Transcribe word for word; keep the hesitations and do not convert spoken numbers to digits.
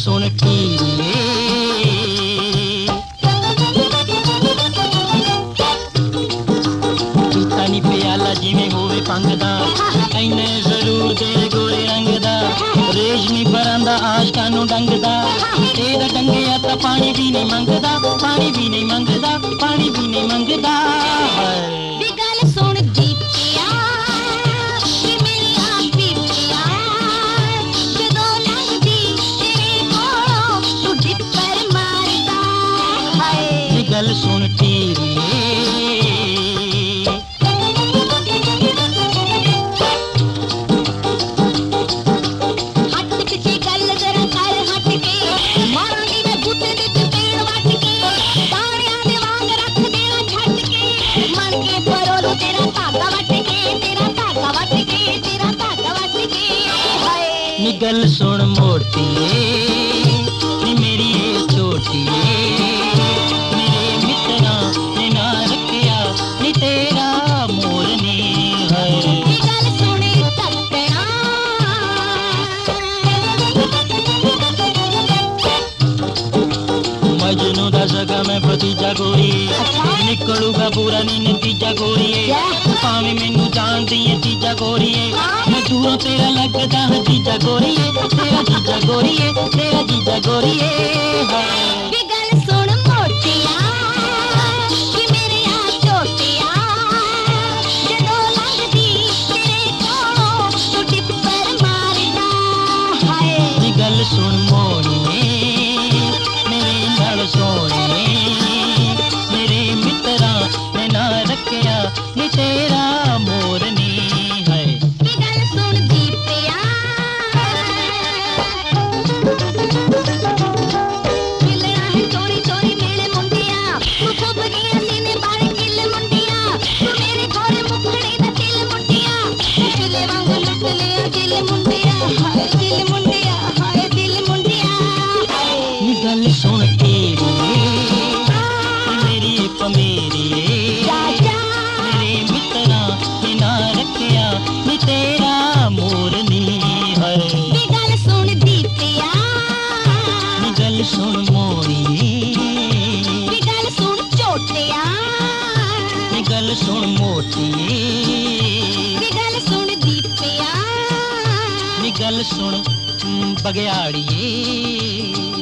सुन टीरे पीता नी प्याला जिवें होवे पंगदा इन्ने जरूर तेरे गोरे रंग दा रेशमी परांदा आशकां नूं डंगदा तेरा डंगिया तां पानी भी नहीं मंगदा पानी भी नहीं मंगदा पानी भी नहीं मंगदा दी गल सुन दीपिया कि मेरी आँख पीपिया जदों लंघदी तेरे कोलों तू डिप्पर मारदा हाय दी गल सुन टीरी नी गल सुन मोड़तीए नी मेरी ये छोटीए मेरे मित्रा ने ना रखिया नी तेरा मोरनी है नी गल सुनी तकना मजनू दा सगा मैं भतीजा गोरी निकलूगा पूरा नी नतीजा गोरीए भावें मैनू जानदी है तीजा गोरीए मैं दूरों तेरा लगदा है जीजा गोरीए तेरा जीजा गोरीए तेरा जीजा गोरीए दी गल सुन मोटिया कि मेरी आ छोटिया जदों लंघदी तेरे कोलों तू डिप्पर मारदा हाय दी गल सुन मोड़िए मेरे नाल सोहणिए मेरे मित्रा ने ना रखिया नी तेरा मोरनी है दी गल सुन दीपिया मिलना है चोरी चोरी मेरे मुंडिया तू खुब गया सीने बाल किल मुंडिया तू मेरे गोरे मुखड़े दा दिल मुंडिया किले वांग लुट लिया दिल मुंडिया हाय दिल मुंडिया हाय दिल मुंडिया नी गल सुन तेरी मेरी पमेरी मेरे मित्रा ने ना रखिया नी तेरा मोरनी है दी गल सुन दीपिया नी गल सुन मोरी दी गल सुन छोटिया नी गल सुन मोटी दी गल सुन दीपिया नी गल सुन बगयाड़िए